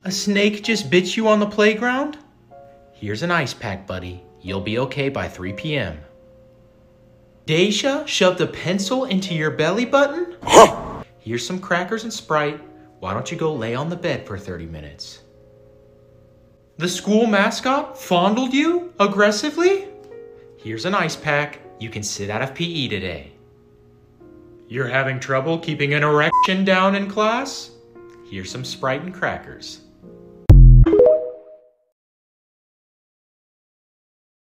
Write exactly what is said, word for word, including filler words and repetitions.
A snake just bit you on the playground? Here's an ice pack, buddy. You'll be okay by three p.m. Deja shoved a pencil into your belly button? Here's some crackers and Sprite. Why don't you go lay on the bed for thirty minutes? The school mascot fondled you aggressively? Here's an ice pack. You can sit out of P E today. You're having trouble keeping an erection down in class? Here's some Sprite and crackers.